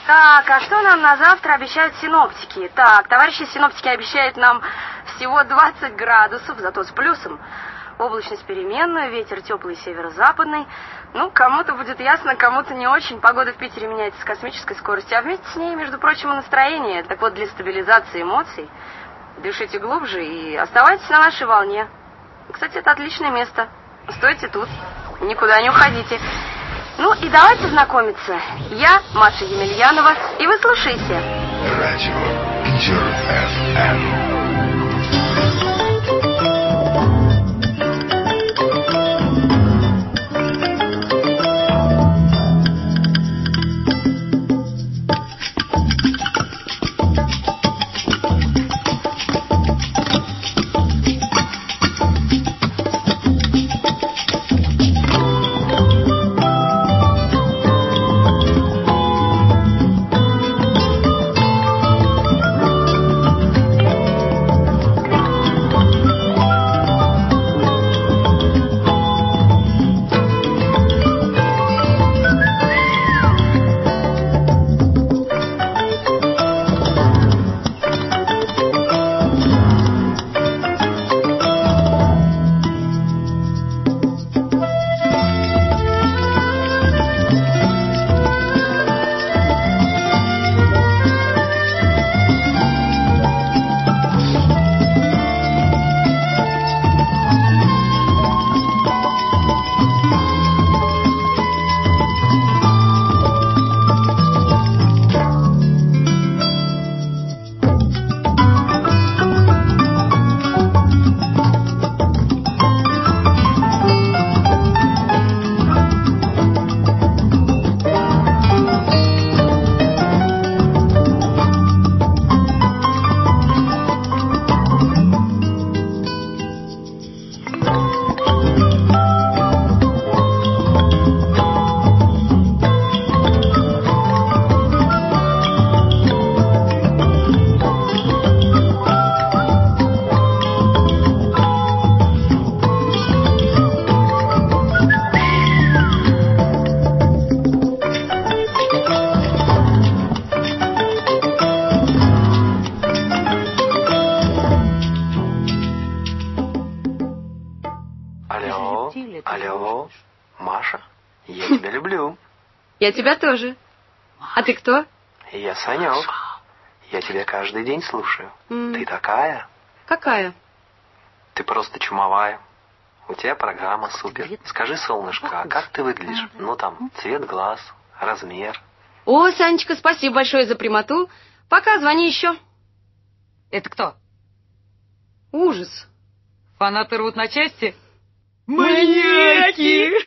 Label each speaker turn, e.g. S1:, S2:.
S1: Так, а что нам на завтра обещают синоптики? Так, товарищи синоптики обещают нам всего 20 градусов, зато с плюсом. Облачность переменная, ветер теплый северо-западный. Ну, кому-то будет ясно, кому-то не очень. Погода в Питере меняется с космической скоростью, а вместе с ней, между прочим, и настроение. Так вот, для стабилизации эмоций дышите глубже и оставайтесь на нашей волне. Кстати, это отличное место. Стойте тут, никуда не уходите. Ну и давайте знакомиться. Я Маша Емельянова, и вы слушайте.
S2: Радио Питер ФМ.
S3: Алло, Маша, я тебя люблю.
S1: Я тебя тоже. А ты кто?
S3: Я Санек. Я тебя каждый день слушаю. Ты такая.
S1: Какая?
S3: Ты просто чумовая. У тебя программа супер. Скажи, солнышко, а как ты выглядишь? Ну там, цвет глаз, размер.
S1: О, Санечка, спасибо большое за прямоту. Пока, звони еще.
S4: Это кто?
S1: Ужас.
S4: Фанаты рвут на части?
S1: Маньяки!